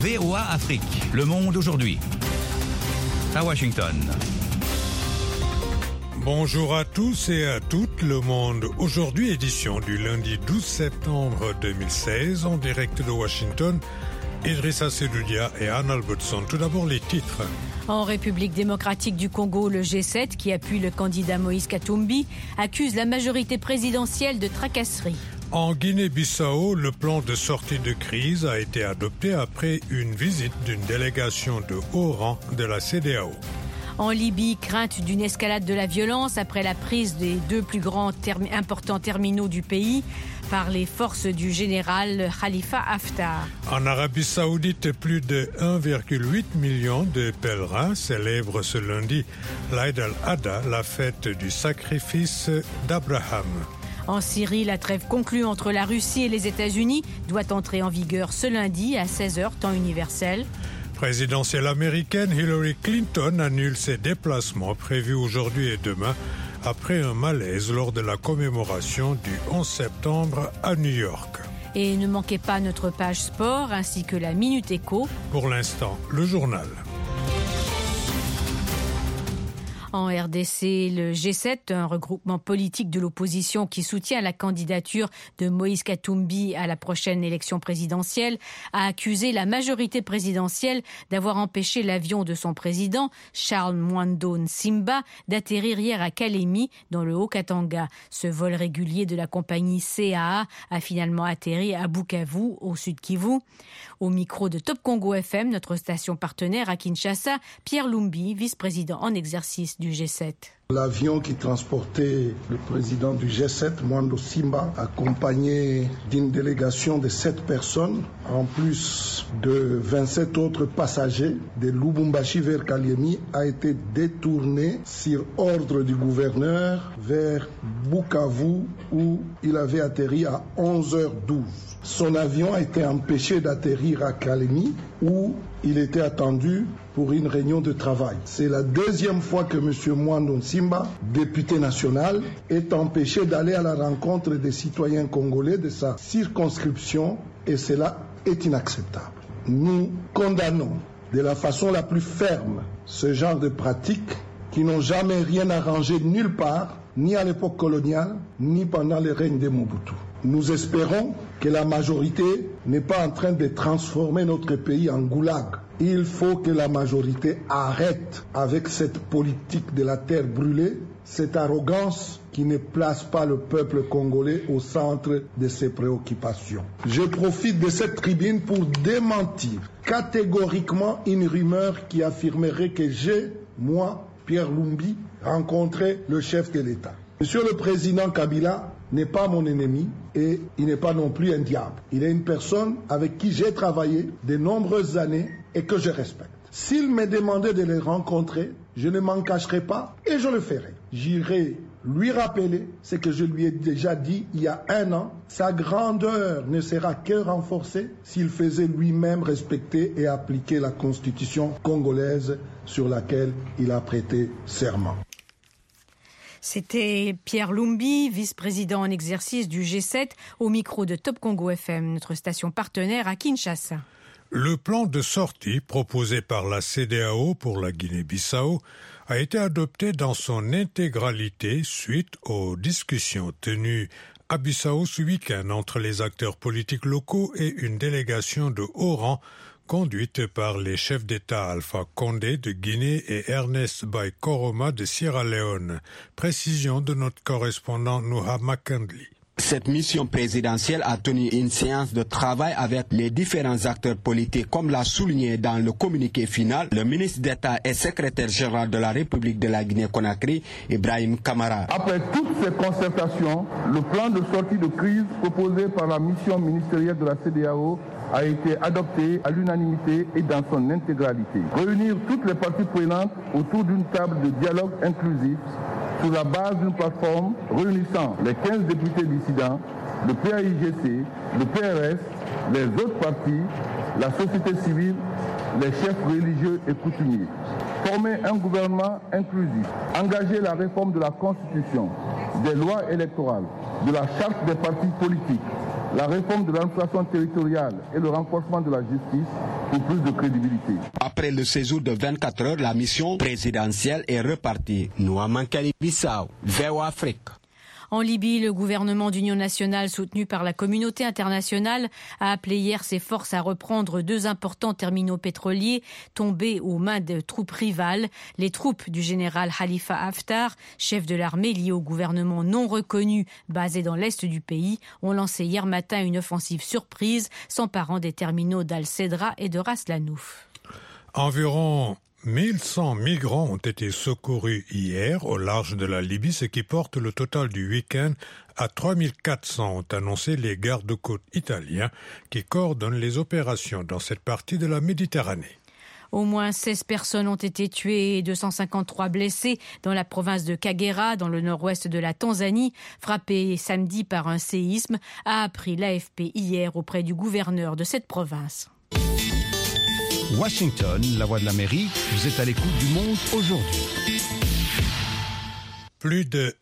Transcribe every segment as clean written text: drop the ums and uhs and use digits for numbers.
VOA Afrique, le monde aujourd'hui. À Washington. Bonjour à tous et à toutes, le monde aujourd'hui, édition du lundi 12 septembre 2016, en direct de Washington. Idrissa Sedoudia et Anne Albertson. Tout d'abord les titres. En République démocratique du Congo, le G7, qui appuie le candidat Moïse Katumbi, accuse la majorité présidentielle de tracasserie. En Guinée-Bissau, le plan de sortie de crise a été adopté après une visite d'une délégation de haut rang de la CEDEAO. En Libye, crainte d'une escalade de la violence après la prise des deux plus grands importants terminaux du pays par les forces du général Khalifa Haftar. En Arabie Saoudite, plus de 1,8 million de pèlerins célèbrent ce lundi l'Aïd al-Adha, la fête du sacrifice d'Abraham. En Syrie, la trêve conclue entre la Russie et les États-Unis doit entrer en vigueur ce lundi à 16h, temps universel. Présidentielle américaine, Hillary Clinton annule ses déplacements prévus aujourd'hui et demain après un malaise lors de la commémoration du 11 septembre à New York. Et ne manquez pas notre page sport ainsi que la Minute Éco. Pour l'instant, le journal. En RDC, le G7, un regroupement politique de l'opposition qui soutient la candidature de Moïse Katumbi à la prochaine élection présidentielle, a accusé la majorité présidentielle d'avoir empêché l'avion de son président, Charles Mwando Nsimba, d'atterrir hier à Kalemi, dans le Haut-Katanga. Ce vol régulier de la compagnie CAA a finalement atterri à Bukavu, au sud Kivu. Au micro de Top Congo FM, notre station partenaire à Kinshasa, Pierre Lumbi, vice-président en exercice du G7. L'avion qui transportait le président du G7, Mwando Nsimba, accompagné d'une délégation de 7 personnes, en plus de 27 autres passagers, de Lubumbashi vers Kalemi, a été détourné sur ordre du gouverneur vers Bukavu, où il avait atterri à 11h12. Son avion a été empêché d'atterrir à Kalemi, où il était attendu pour une réunion de travail. C'est la deuxième fois que M. Mwando Nsimba, député national, est empêché d'aller à la rencontre des citoyens congolais de sa circonscription, et cela est inacceptable. Nous condamnons de la façon la plus ferme ce genre de pratiques qui n'ont jamais rien arrangé nulle part, ni à l'époque coloniale, ni pendant le règne de Mobutu. Nous espérons que la majorité n'est pas en train de transformer notre pays en goulag. Il faut que la majorité arrête avec cette politique de la terre brûlée, cette arrogance qui ne place pas le peuple congolais au centre de ses préoccupations. Je profite de cette tribune pour démentir catégoriquement une rumeur qui affirmerait que j'ai, moi, Pierre Lumbi, rencontré le chef de l'État. Monsieur le Président Kabila n'est pas mon ennemi et il n'est pas non plus un diable. Il est une personne avec qui j'ai travaillé de nombreuses années et que je respecte. S'il me demandait de le rencontrer, je ne m'en cacherai pas et je le ferai. J'irai lui rappeler ce que je lui ai déjà dit il y a 1 an. Sa grandeur ne sera que renforcée s'il faisait lui-même respecter et appliquer la constitution congolaise sur laquelle il a prêté serment. C'était Pierre Lumbi, vice-président en exercice du G7, au micro de Top Congo FM, notre station partenaire à Kinshasa. Le plan de sortie proposé par la CEDEAO pour la Guinée-Bissau a été adopté dans son intégralité suite aux discussions tenues à Bissau ce week-end entre les acteurs politiques locaux et une délégation de haut rang conduite par les chefs d'État Alpha Condé de Guinée et Ernest Bai Koroma de Sierra Leone. Précision de notre correspondant Noah McKinley. Cette mission présidentielle a tenu une séance de travail avec les différents acteurs politiques, comme l'a souligné dans le communiqué final le ministre d'État et secrétaire général de la République de la Guinée-Conakry, Ibrahim Kamara. Après toutes ces concertations, le plan de sortie de crise proposé par la mission ministérielle de la CEDEAO a été adopté à l'unanimité et dans son intégralité. Réunir toutes les parties prenantes autour d'une table de dialogue inclusif sur la base d'une plateforme réunissant les 15 députés dissidents, le PAIGC, le PRS, les autres partis, la société civile, les chefs religieux et coutumiers. Former un gouvernement inclusif, engager la réforme de la Constitution, des lois électorales, de la charte des partis politiques, la réforme de l'administration territoriale et le renforcement de la justice, pour plus de crédibilité. Après le séjour de 24 heures, la mission présidentielle est repartie. Nouamankali-Bissau, VOA Afrique. En Libye, le gouvernement d'union nationale soutenu par la communauté internationale a appelé hier ses forces à reprendre 2 importants terminaux pétroliers tombés aux mains de troupes rivales. Les troupes du général Khalifa Haftar, chef de l'armée lié au gouvernement non reconnu basé dans l'est du pays, ont lancé hier matin une offensive surprise s'emparant des terminaux d'Al-Cedra et de Ras Lanouf. Environ 1100 migrants ont été secourus hier au large de la Libye, ce qui porte le total du week-end à 3400, ont annoncé les gardes-côtes italiens qui coordonnent les opérations dans cette partie de la Méditerranée. Au moins 16 personnes ont été tuées et 253 blessées dans la province de Kagera, dans le nord-ouest de la Tanzanie, frappée samedi par un séisme, a appris l'AFP hier auprès du gouverneur de cette province. Washington, la voix de l'Amérique, vous êtes à l'écoute du monde aujourd'hui. Plus de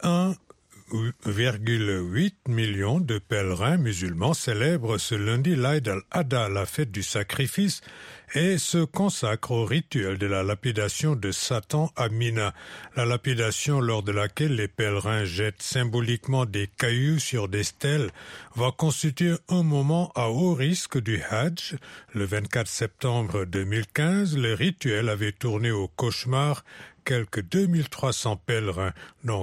1,8 million de pèlerins musulmans célèbrent ce lundi l'Aïd al-Adha, la fête du sacrifice, et se consacrent au rituel de la lapidation de Satan à Mina. La lapidation lors de laquelle les pèlerins jettent symboliquement des cailloux sur des stèles va constituer un moment à haut risque du Hajj. Le 24 septembre 2015, le rituel avait tourné au cauchemar. Quelques 2300 pèlerins, dont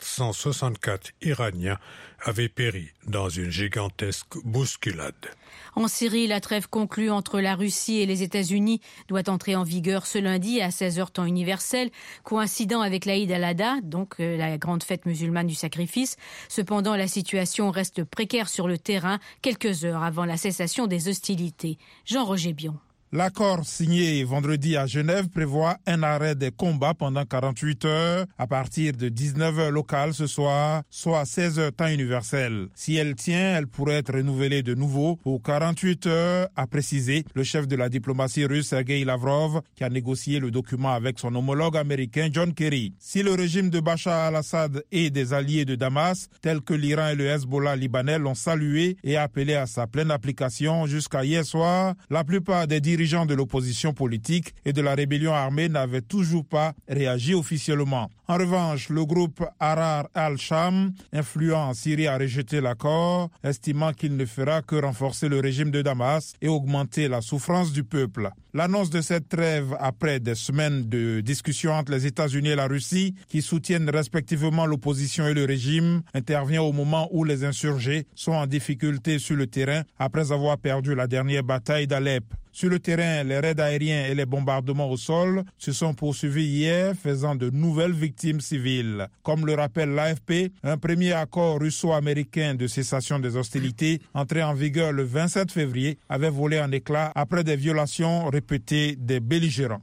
464 Iraniens, avaient péri dans une gigantesque bousculade. En Syrie, la trêve conclue entre la Russie et les États-Unis doit entrer en vigueur ce lundi à 16h temps universel, coïncidant avec l'Aïd al-Adha, donc la grande fête musulmane du sacrifice. Cependant, la situation reste précaire sur le terrain quelques heures avant la cessation des hostilités. Jean-Roger Bion. L'accord signé vendredi à Genève prévoit un arrêt des combats pendant 48 heures à partir de 19h locales ce soir, soit 16h temps universel. Si elle tient, elle pourrait être renouvelée de nouveau pour 48 heures, a précisé le chef de la diplomatie russe Sergei Lavrov, qui a négocié le document avec son homologue américain John Kerry. Si le régime de Bachar al-Assad et des alliés de Damas, tels que l'Iran et le Hezbollah libanais, l'ont salué et appelé à sa pleine application jusqu'à hier soir, la plupart des dirigeants de l'opposition politique et de la rébellion armée n'avaient toujours pas réagi officiellement. En revanche, le groupe Ahrar al-Sham, influent en Syrie, a rejeté l'accord, estimant qu'il ne fera que renforcer le régime de Damas et augmenter la souffrance du peuple. L'annonce de cette trêve, après des semaines de discussions entre les États-Unis et la Russie, qui soutiennent respectivement l'opposition et le régime, intervient au moment où les insurgés sont en difficulté sur le terrain après avoir perdu la dernière bataille d'Alep. Sur le terrain, les raids aériens et les bombardements au sol se sont poursuivis hier, faisant de nouvelles victimes civiles. Comme le rappelle l'AFP, un premier accord russo-américain de cessation des hostilités, entré en vigueur le 27 février, avait volé en éclats après des violations répétées des belligérants.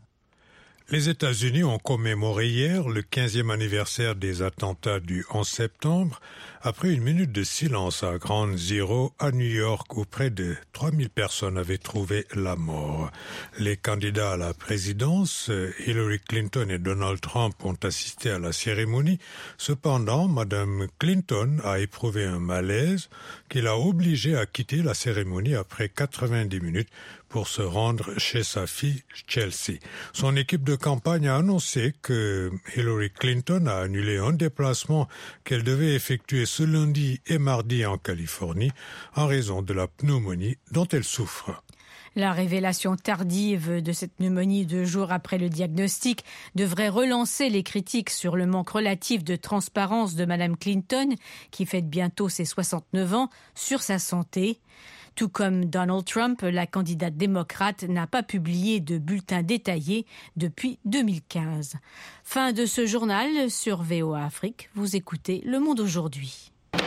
Les États-Unis ont commémoré hier le 15e anniversaire des attentats du 11 septembre, après une minute de silence à Ground Zero à New York où près de 3000 personnes avaient trouvé la mort. Les candidats à la présidence, Hillary Clinton et Donald Trump, ont assisté à la cérémonie. Cependant, Mme Clinton a éprouvé un malaise qui l'a obligée à quitter la cérémonie après 90 minutes pour se rendre chez sa fille Chelsea. Son équipe de campagne a annoncé que Hillary Clinton a annulé un déplacement qu'elle devait effectuer ce lundi et mardi en Californie en raison de la pneumonie dont elle souffre. La révélation tardive de cette pneumonie 2 jours après le diagnostic devrait relancer les critiques sur le manque relatif de transparence de Mme Clinton, qui fête bientôt ses 69 ans, sur sa santé. Tout comme Donald Trump, la candidate démocrate n'a pas publié de bulletin détaillé depuis 2015. Fin de ce journal sur VOA Afrique. Vous écoutez Le Monde aujourd'hui.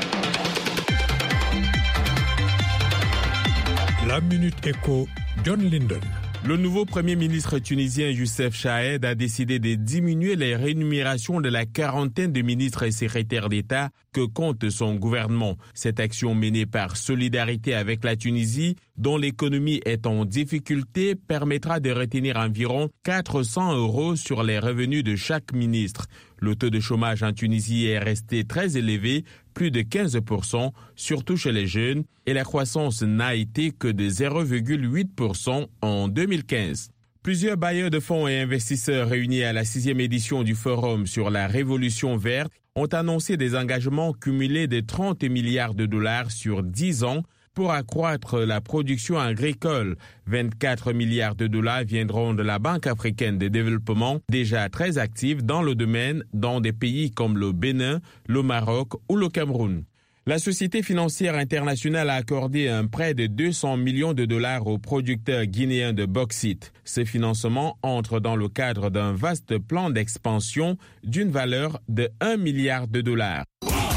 La Minute Éco, John Linden. Le nouveau Premier ministre tunisien Youssef Chahed a décidé de diminuer les rémunérations de la quarantaine de ministres et secrétaires d'État que compte son gouvernement. Cette action menée par solidarité avec la Tunisie, dont l'économie est en difficulté, permettra de retenir environ 400 € sur les revenus de chaque ministre. Le taux de chômage en Tunisie est resté très élevé, plus de 15%, surtout chez les jeunes, et la croissance n'a été que de 0,8% en 2015. Plusieurs bailleurs de fonds et investisseurs réunis à la 6e édition du Forum sur la Révolution verte ont annoncé des engagements cumulés de 30 milliards de dollars sur 10 ans pour accroître la production agricole. 24 milliards de dollars viendront de la Banque africaine de développement, déjà très active dans le domaine dans des pays comme le Bénin, le Maroc ou le Cameroun. La Société financière internationale a accordé un prêt de 200 millions de dollars aux producteurs guinéens de bauxite. Ce financement entre dans le cadre d'un vaste plan d'expansion d'une valeur de 1 milliard de dollars.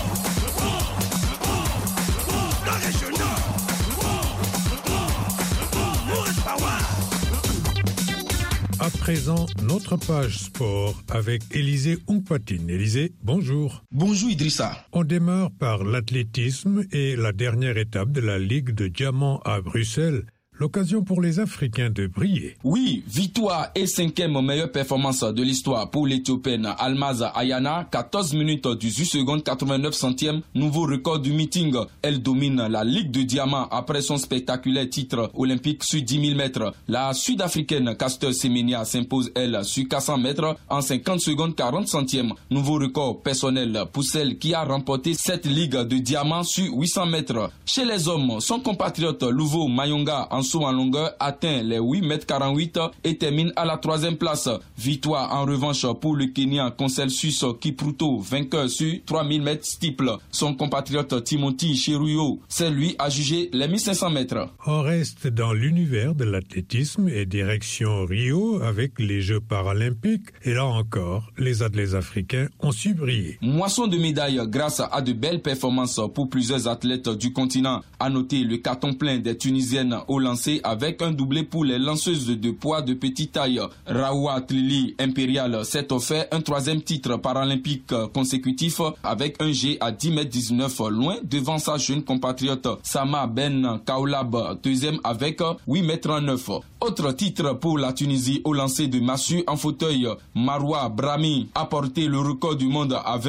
À présent, notre page sport avec Élisée Oungpatine. Élisée, bonjour. Bonjour Idrissa. On démarre par l'athlétisme et la dernière étape de la Ligue de Diamant à Bruxelles. L'occasion pour les Africains de briller. Oui, victoire et 5e meilleure performance de l'histoire pour l'Éthiopienne Almaz Ayana, 14 minutes 18 secondes 89 centièmes, nouveau record du meeting. Elle domine la Ligue de Diamant après son spectaculaire titre olympique sur 10 000 mètres. La Sud-Africaine Caster Semenya s'impose elle sur 400 mètres en 50 secondes 40 centièmes. Nouveau record personnel pour celle qui a remporté cette Ligue de Diamant sur 800 mètres. Chez les hommes, son compatriote Louvo Mayonga en saut en longueur atteint les 8,48 m et termine à la 3e place. Victoire en revanche pour le Kenyan Conselsus Kipruto, vainqueur sur 3000 m steeple. Son compatriote Timothy Cheruyo, c'est lui à juger les 1500 mètres. On reste dans l'univers de l'athlétisme et direction Rio avec les Jeux paralympiques. Et là encore, les athlètes africains ont su briller. Moisson de médailles grâce à de belles performances pour plusieurs athlètes du continent. À noter le carton plein des Tunisiennes au lancer avec un doublé pour les lanceuses de poids de petite taille. Raoua Tlili Impérial s'est offert un 3e titre paralympique consécutif avec un G à 10,19 m loin devant sa jeune compatriote Sama Ben Kaoulab, 2e avec 8,39 m. Autre titre pour la Tunisie au lancer de massue en fauteuil. Maroua Brahmi a porté le record du monde à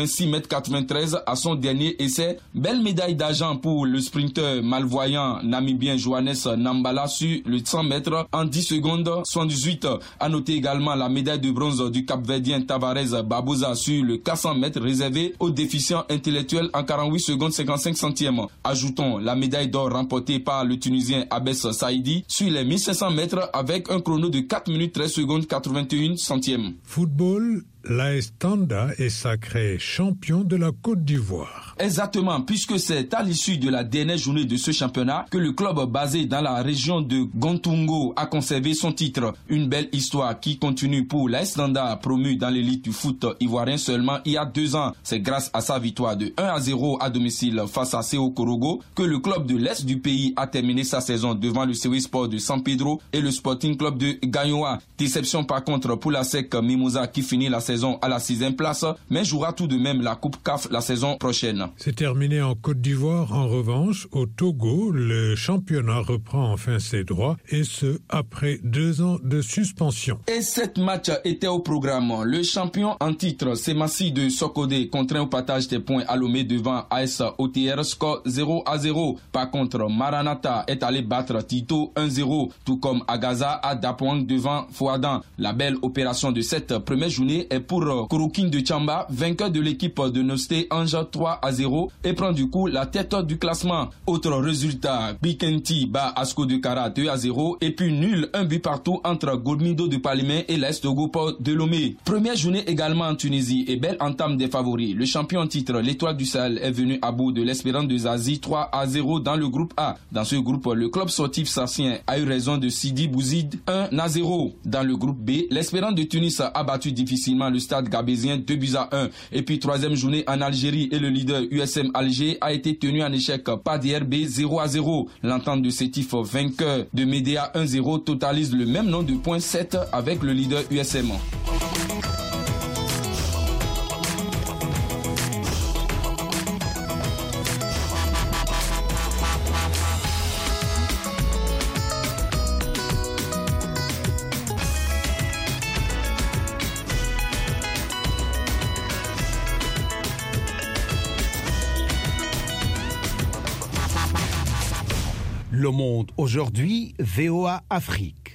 26,93 m à son dernier essai. Belle médaille d'argent pour le sprinteur malvoyant namibien Johannes Nambala sur le 100 mètres en 10 secondes 78. A noter également la médaille de bronze du Cap-Verdien Tavares Babosa sur le 400 mètres réservé aux déficients intellectuels en 48 secondes 55 centièmes. Ajoutons la médaille d'or remportée par le Tunisien Abès Saïdi sur les 1500 mètres avec un chrono de 4 minutes 13 secondes 81 centièmes. Football, l'AS Tanda est sacré champion de la Côte d'Ivoire. Exactement, puisque c'est à l'issue de la dernière journée de ce championnat que le club basé dans la région de Gontungo a conservé son titre. Une belle histoire qui continue pour l'AS Tanda, promu dans l'élite du foot ivoirien seulement il y a 2 ans. C'est grâce à sa victoire de 1-0 à domicile face à Seo Korogo que le club de l'Est du pays a terminé sa saison devant le Sewe Sport de San Pedro et le Sporting Club de Gagnoa. Déception par contre pour la SEC Mimosa qui finit la saison à la 6e place, mais jouera tout de même la Coupe CAF la saison prochaine. C'est terminé en Côte d'Ivoire. En revanche, au Togo, le championnat reprend enfin ses droits, et ce, après 2 ans de suspension. Et 7 matchs étaient au programme. Le champion en titre, Semassi de Sokodé, contraint au partage des points à Lomé devant AS OTR, score 0-0. Par contre, Maranatha est allé battre Tito 1-0, tout comme Agaza à Dapouang devant Fouadan. La belle opération de cette première journée est pour Kouroukin de Tchamba, vainqueur de l'équipe de Nosté Ange 3-0 et prend du coup la tête du classement. Autre résultat, Bikenti bat Asko de Kara 2-0 et puis nul, un but partout entre Golmido de Palimé et l'Est Togo de Lomé. Première journée également en Tunisie et belle entame des favoris. Le champion en titre, l'Étoile du Sahel, est venu à bout de l'Espérance de Zazie 3-0 dans le groupe A. Dans ce groupe, le club sportif sassien a eu raison de Sidi Bouzid 1-0. Dans le groupe B, l'Espérance de Tunis a battu difficilement le Stade Gabésien 2-1. Et puis 3e journée en Algérie et le leader USM Alger a été tenu en échec par DRB 0-0. L'entente de Sétif vainqueur de Médéa 1-0 totalise le même nombre de points 7 avec le leader USM. Le Monde aujourd'hui, VOA Afrique.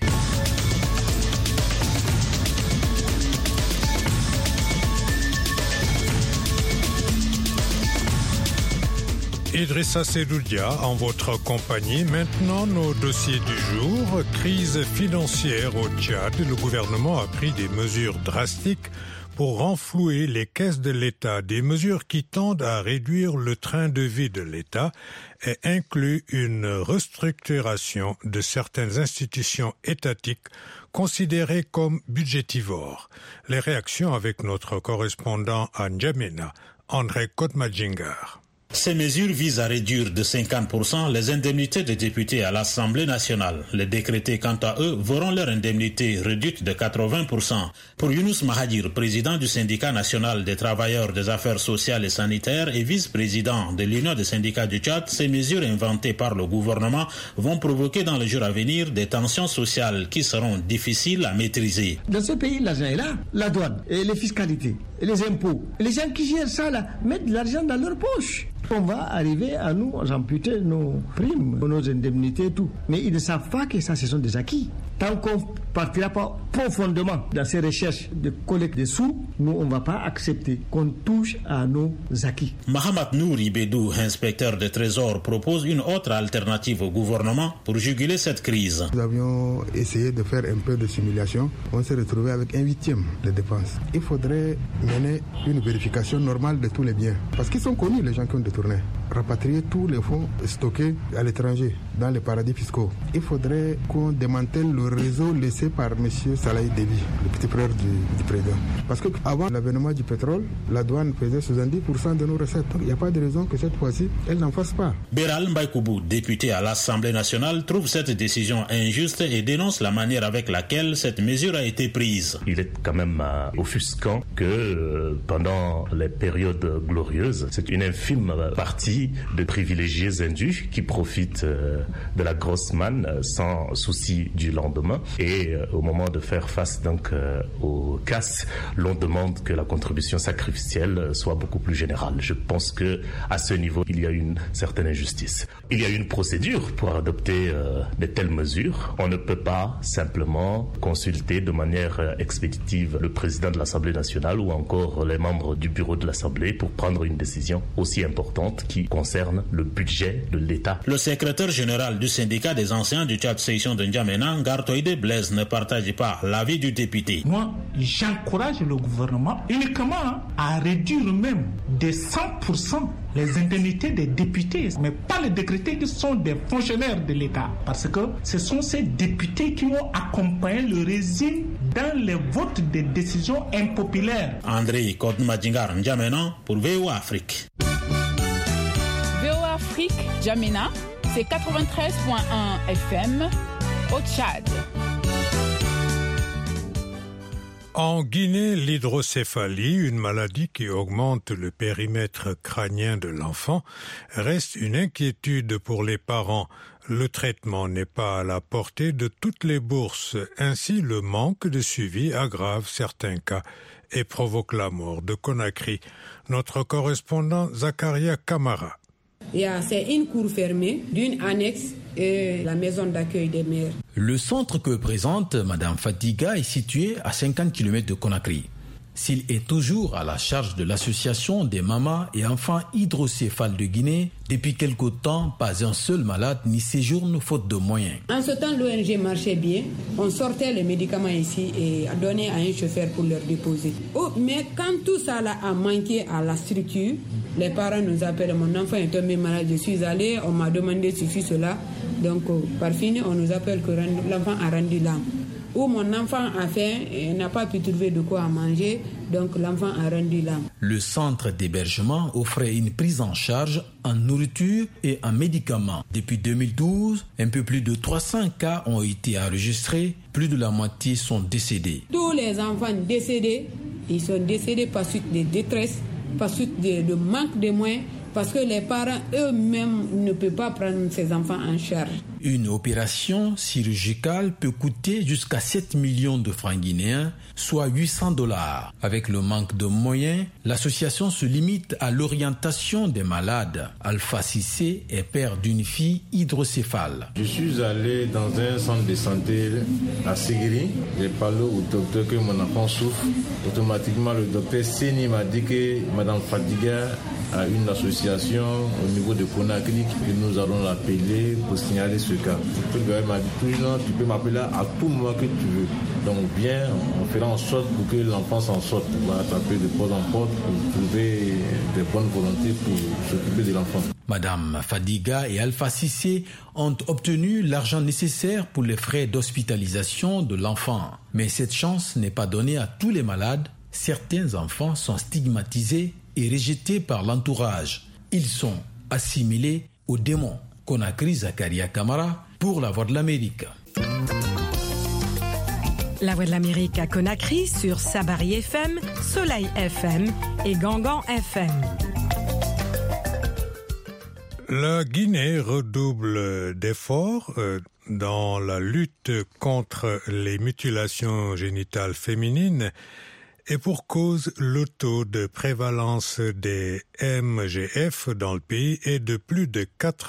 Idrissa Sedoudia en votre compagnie. Maintenant, nos dossiers du jour. Crise financière au Tchad. Le gouvernement a pris des mesures drastiques pour renflouer les caisses de l'État. Des mesures qui tendent à réduire le train de vie de l'État et incluent une restructuration de certaines institutions étatiques considérées comme budgétivores. Les réactions avec notre correspondant à N'Djamena, André Kotmadjingar. Ces mesures visent à réduire de 50% les indemnités des députés à l'Assemblée nationale. Les décrétés, quant à eux, verront leur indemnité réduite de 80%. Pour Younous Mahadir, président du syndicat national des travailleurs des affaires sociales et sanitaires et vice-président de l'Union des syndicats du Tchad, ces mesures inventées par le gouvernement vont provoquer dans les jours à venir des tensions sociales qui seront difficiles à maîtriser. Dans ce pays, l'argent est là, la douane et les fiscalités et les impôts. Les gens qui gèrent ça là mettent de l'argent dans leur poche. On va arriver à nous amputer nos primes, nos indemnités et tout. Mais ils ne savent pas que ça, ce sont des acquis. Tant qu'on ne partira pas profondément dans ces recherches de collecte des sous, nous, on ne va pas accepter qu'on touche à nos acquis. Mahamat Nouri Bédou, inspecteur de Trésor, propose une autre alternative au gouvernement pour juguler cette crise. Nous avions essayé de faire un peu de simulation. On s'est retrouvé avec 1/8 des dépenses. Il faudrait mener une vérification normale de tous les biens. Parce qu'ils sont connus, les gens qui ont détourné. Rapatrier tous les fonds stockés à l'étranger, dans les paradis fiscaux. Il faudrait qu'on démantèle le réseau laissé par M. Salahi Déby, le petit frère du président. Parce qu'avant l'avènement du pétrole, la douane faisait 70% de nos recettes. Donc il n'y a pas de raison que cette fois-ci, elle n'en fasse pas. Beral Mbaïkoubou, député à l'Assemblée nationale, trouve cette décision injuste et dénonce la manière avec laquelle cette mesure a été prise. Il est quand même offusquant que pendant les périodes glorieuses, c'est une infime partie de privilégiés indus qui profitent de la grosse manne sans souci du lendemain. Et au moment de faire face donc aux casses, l'on demande que la contribution sacrificielle soit beaucoup plus générale. Je pense que à ce niveau, il y a une certaine injustice. Il y a une procédure pour adopter de telles mesures. On ne peut pas simplement consulter de manière expéditive le président de l'Assemblée nationale ou encore les membres du bureau de l'Assemblée pour prendre une décision aussi importante qui concerne le budget de l'État. Le secrétaire général du syndicat des anciens du Tchad section de N'Djamena, Ngartoïde Blaise, ne partage pas l'avis du député. Moi, j'encourage le gouvernement uniquement à réduire même de 100% les indemnités des députés, mais pas les décrétés qui sont des fonctionnaires de l'État. Parce que ce sont ces députés qui ont accompagné le régime dans les votes des décisions impopulaires. André Kotmadjingar, N'Djamena pour VOA Afrique. VOA Afrique, N'Djamena, c'est 93.1 FM au Tchad. En Guinée, l'hydrocéphalie, une maladie qui augmente le périmètre crânien de l'enfant, reste une inquiétude pour les parents. Le traitement n'est pas à la portée de toutes les bourses. Ainsi, le manque de suivi aggrave certains cas et provoque la mort de Conakry. Notre correspondant Zakaria Kamara. C'est une cour fermée d'une annexe et la maison d'accueil des mères. Le centre que présente Madame Fatiga est situé à 50 km de Conakry. S'il est toujours à la charge de l'association des mamans et enfants hydrocéphales de Guinée, depuis quelque temps, pas un seul malade n'y séjourne faute de moyens. En ce temps, l'ONG marchait bien. On sortait les médicaments ici et donnait à un chauffeur pour leur déposer. Mais quand tout ça a manqué à la structure, les parents nous appellent, mon enfant est tombé malade, je suis allé, on m'a demandé ceci, cela. Donc, par fini, on nous appelle que l'enfant a rendu l'âme. Ou mon enfant a faim et n'a pas pu trouver de quoi manger, donc l'enfant a rendu l'âme. Le centre d'hébergement offrait une prise en charge en nourriture et en médicaments. Depuis 2012, un peu plus de 300 cas ont été enregistrés, plus de la moitié sont décédés. Tous les enfants décédés, ils sont décédés par suite de détresse, par suite de manque de moyens, parce que les parents eux-mêmes ne peuvent pas prendre ces enfants en charge. Une opération chirurgicale peut coûter jusqu'à 7 millions de francs guinéens, soit $800. Avec le manque de moyens, l'association se limite à l'orientation des malades. Alpha Cissé est père d'une fille hydrocéphale. Je suis allé dans un centre de santé à Ségiri. J'ai parlé au docteur que mon enfant souffre. Automatiquement, le docteur Séni m'a dit que Mme Fadiga a une association au niveau de Conakry que nous allons l'appeler pour signaler ce cas. Le gars m'a dit toujours, tu peux m'appeler à tout moment que tu veux. Donc viens, on fera en sorte pour que l'enfant s'en sorte. On va taper de porte en porte pour trouver des bonnes volontés pour s'occuper de l'enfant. Madame Fadiga et Alpha Cissé ont obtenu l'argent nécessaire pour les frais d'hospitalisation de l'enfant. Mais cette chance n'est pas donnée à tous les malades. Certains enfants sont stigmatisés et rejetés par l'entourage. Ils sont assimilés aux démons. Conakry, Zakaria Kamara pour La Voix de l'Amérique. La Voix de l'Amérique à Conakry sur Sabari FM, Soleil FM et Gangan FM. La Guinée redouble d'efforts dans la lutte contre les mutilations génitales féminines et pour cause, le taux de prévalence des MGF dans le pays est de plus de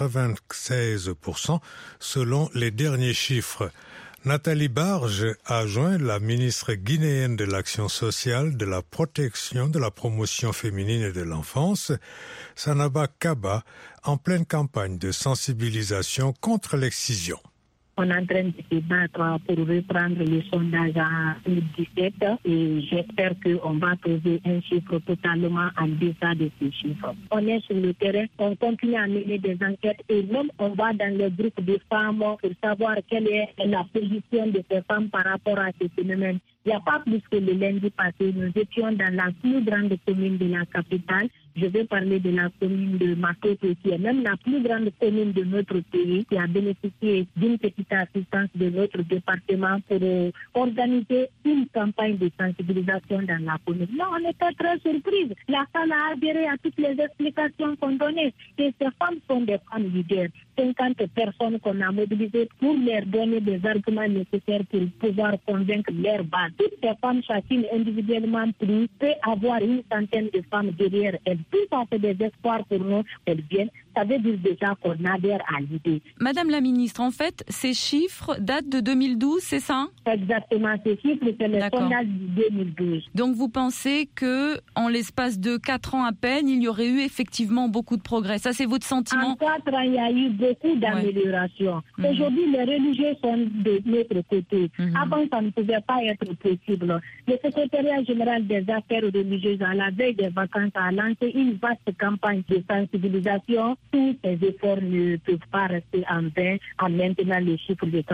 96% selon les derniers chiffres. Nathalie Barge a joint la ministre guinéenne de l'Action sociale, de la protection, de la promotion féminine et de l'enfance, Sanaba Kaba, en pleine campagne de sensibilisation contre l'excision. On est en train de se battre pour reprendre le sondage en 2017 et j'espère qu'on va trouver un chiffre totalement en deçà de ces chiffres. On est sur le terrain, on continue à mener des enquêtes et même on va dans le groupe de femmes pour savoir quelle est la position de ces femmes par rapport à ce phénomène. Il n'y a pas plus que le lundi passé, nous étions dans la plus grande commune de la capitale. Je vais parler de la commune de Makoto, qui est même la plus grande commune de notre pays, qui a bénéficié d'une petite assistance de notre département pour organiser une campagne de sensibilisation dans la commune. Là, on était très surprise. La salle a adhéré à toutes les explications qu'on donnait. Et ces femmes sont des femmes leaders. 50 personnes qu'on a mobilisées pour leur donner des arguments nécessaires pour pouvoir convaincre leur base. Toutes ces femmes, chacune individuellement prise, peut avoir une centaine de femmes derrière elles. Tout ça fait des espoirs pour nous. Elles viennent. Ça veut dire déjà qu'on adhère à l'idée. Madame la ministre, en fait, ces chiffres datent de 2012, c'est ça? Exactement, ces chiffres, c'est le sondage de 2012. Donc vous pensez que, en l'espace de 4 ans à peine, il y aurait eu effectivement beaucoup de progrès. Ça, c'est votre sentiment? En 4 ans, il y a eu beaucoup d'améliorations. Ouais. Aujourd'hui, les religieux sont de notre côté. Avant, ça ne pouvait pas être possible. Le secrétariat général des affaires religieuses, à la veille des vacances, a lancé une vaste campagne de sensibilisation. Tous ces efforts ne peuvent pas rester en vain en maintenant le chiffre de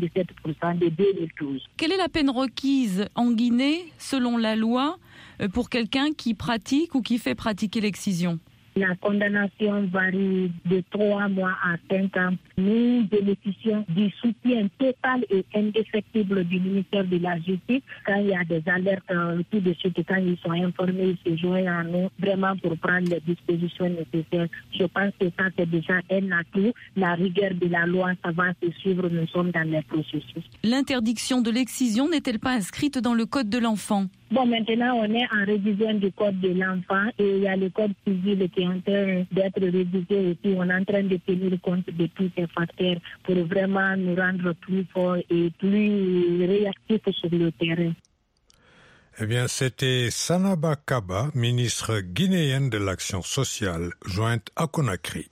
97% de 2012. Quelle est la peine requise en Guinée, selon la loi, pour quelqu'un qui pratique ou qui fait pratiquer l'excision? La condamnation varie de 3 mois à 5 ans. Nous bénéficions du soutien total et indéfectible du ministère de la Justice. Quand il y a des alertes, tout de suite, quand ils sont informés, ils se joignent à nous vraiment pour prendre les dispositions nécessaires. Je pense que ça, c'est déjà un atout. La rigueur de la loi, ça va se suivre. Nous sommes dans les processus. L'interdiction de l'excision n'est-elle pas inscrite dans le Code de l'enfant? Bon, maintenant, on est en révision du Code de l'enfant et il y a le Code civil qui est en train d'être révisé aussi. On est en train de tenir compte de tous ces facteurs pour vraiment nous rendre plus forts et plus réactifs sur le terrain. Eh bien, c'était Sanaba Kaba, ministre guinéenne de l'Action sociale, jointe à Conakry.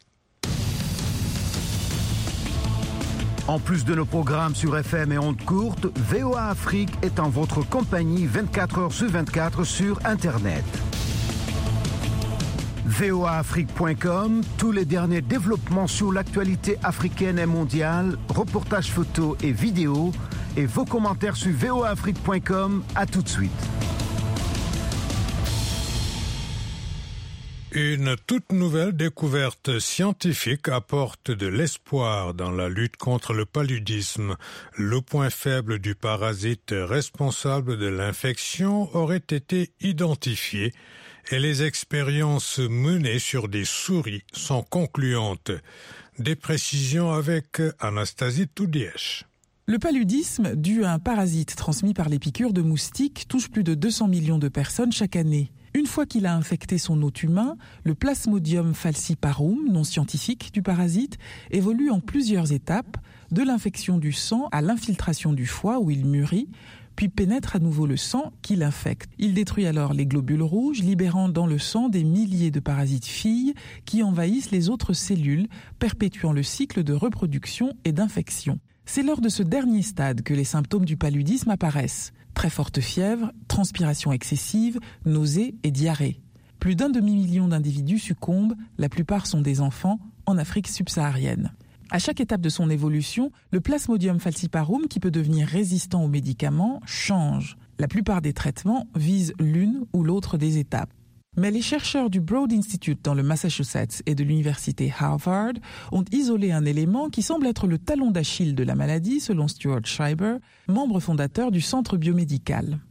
En plus de nos programmes sur FM et ondes courtes, VOA Afrique est en votre compagnie 24 heures sur 24 sur Internet. voaafrique.com, tous les derniers développements sur l'actualité africaine et mondiale, reportages photos et vidéos, et vos commentaires sur voaafrique.com. À tout de suite. Une toute nouvelle découverte scientifique apporte de l'espoir dans la lutte contre le paludisme. Le point faible du parasite responsable de l'infection aurait été identifié et les expériences menées sur des souris sont concluantes. Des précisions avec Anastasie Toudiesh. Le paludisme, dû à un parasite transmis par les piqûres de moustiques, touche plus de 200 millions de personnes chaque année. Une fois qu'il a infecté son hôte humain, le Plasmodium falciparum, nom scientifique du parasite, évolue en plusieurs étapes, de l'infection du sang à l'infiltration du foie où il mûrit, puis pénètre à nouveau le sang qui l'infecte. Il détruit alors les globules rouges, libérant dans le sang des milliers de parasites filles qui envahissent les autres cellules, perpétuant le cycle de reproduction et d'infection. C'est lors de ce dernier stade que les symptômes du paludisme apparaissent. Très forte fièvre, transpiration excessive, nausées et diarrhée. Plus d'1 demi-million d'individus succombent, la plupart sont des enfants, en Afrique subsaharienne. À chaque étape de son évolution, le Plasmodium falciparum, qui peut devenir résistant aux médicaments, change. La plupart des traitements visent l'une ou l'autre des étapes. Mais les chercheurs du Broad Institute dans le Massachusetts et de l'université Harvard ont isolé un élément qui semble être le talon d'Achille de la maladie, selon Stuart Schreiber, membre fondateur du Centre biomédical.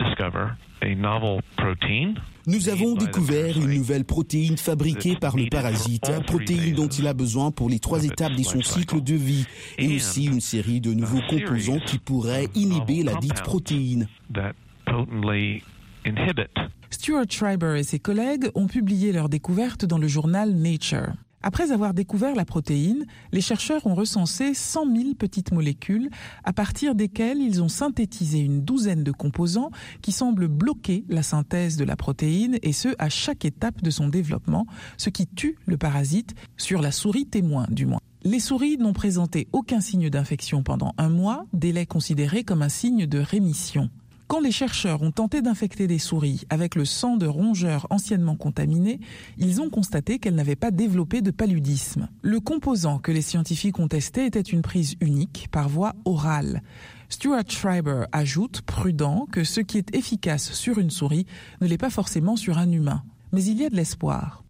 Nous avons découvert une nouvelle protéine fabriquée par le parasite, protéine dont il a besoin pour les 3 étapes de son cycle de vie, et aussi une série de nouveaux composants qui pourraient inhiber la dite protéine. Stuart Schreiber et ses collègues ont publié leur découverte dans le journal Nature. Après avoir découvert la protéine, les chercheurs ont recensé 100 000 petites molécules à partir desquelles ils ont synthétisé une douzaine de composants qui semblent bloquer la synthèse de la protéine, et ce à chaque étape de son développement, ce qui tue le parasite, sur la souris témoin du moins. Les souris n'ont présenté aucun signe d'infection pendant 1 mois, délai considéré comme un signe de rémission. Quand les chercheurs ont tenté d'infecter des souris avec le sang de rongeurs anciennement contaminés, ils ont constaté qu'elles n'avaient pas développé de paludisme. Le composant que les scientifiques ont testé était une prise unique par voie orale. Stuart Schreiber ajoute, prudent, que ce qui est efficace sur une souris ne l'est pas forcément sur un humain. Mais il y a de l'espoir.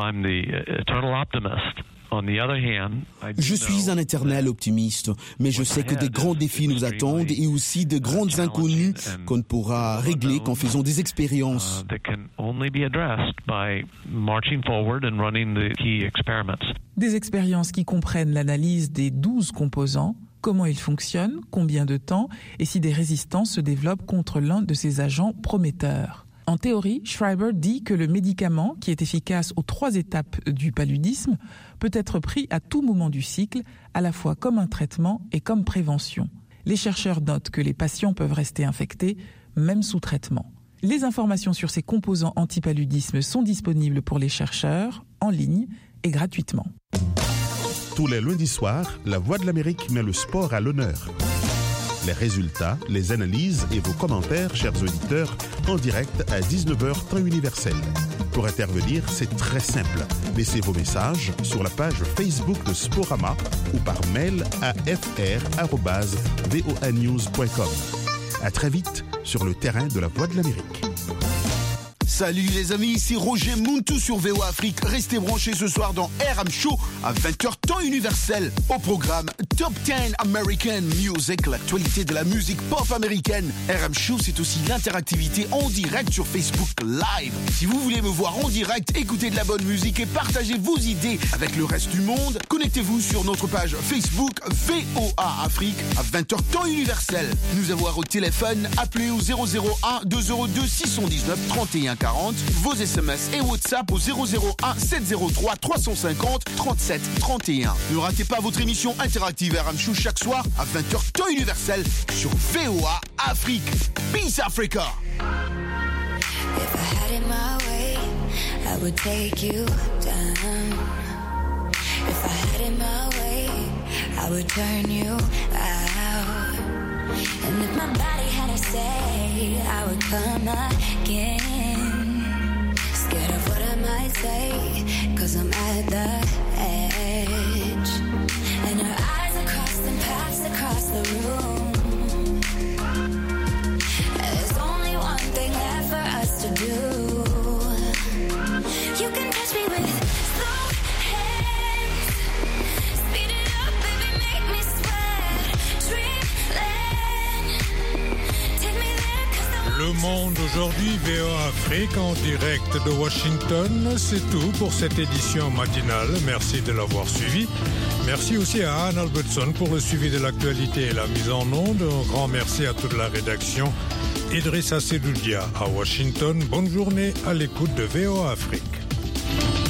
Je suis un éternel optimiste, mais je sais que des grands défis nous attendent et aussi de grandes inconnues qu'on ne pourra régler qu'en faisant des expériences. Des expériences qui comprennent l'analyse des 12 composants, comment ils fonctionnent, combien de temps et si des résistances se développent contre l'un de ces agents prometteurs. En théorie, Schreiber dit que le médicament, qui est efficace aux 3 étapes du paludisme, peut être pris à tout moment du cycle, à la fois comme un traitement et comme prévention. Les chercheurs notent que les patients peuvent rester infectés, même sous traitement. Les informations sur ces composants anti-paludisme sont disponibles pour les chercheurs, en ligne et gratuitement. Tous les lundis soirs, La Voix de l'Amérique met le sport à l'honneur. Les résultats, les analyses et vos commentaires, chers auditeurs, en direct à 19h temps universel. Pour intervenir, c'est très simple. Laissez vos messages sur la page Facebook de Sporama ou par mail à fr@voanews.com. À très vite sur le terrain de La Voix de l'Amérique. Salut les amis, ici Roger Muntu sur VOA Afrique. Restez branchés ce soir dans RM Show à 20h temps universel. Au programme Top 10 American Music, l'actualité de la musique pop américaine. RM Show, c'est aussi l'interactivité en direct sur Facebook Live. Si vous voulez me voir en direct, écouter de la bonne musique et partager vos idées avec le reste du monde, connectez-vous sur notre page Facebook VOA Afrique à 20h temps universel. Nous avoir au téléphone, appelez au 001 202 619 31 40, vos SMS et WhatsApp au 001 703 350 37 31. Ne ratez pas votre émission interactive RM Show chaque soir à 20h temps universel sur VOA Afrique. Peace Africa. If I had it my way, I would take you down. If I had it my way, I would turn you out. And if my body had a say, I would come again. Scared of what I might say, 'cause I'm at the edge. And our eyes are crossing paths across the room. There's only one thing left for us to do. You can touch me with slow hands. Speed it up, baby, make me sweat. Dreamland. Take me there 'cause I Le Monde aujourd'hui, VOA Afrique en direct de Washington. C'est tout pour cette édition matinale. Merci de l'avoir suivi. Merci aussi à Anne Albertson pour le suivi de l'actualité et la mise en onde. Un grand merci à toute la rédaction. Idrissa Sedoudia à Washington. Bonne journée à l'écoute de VOA Afrique.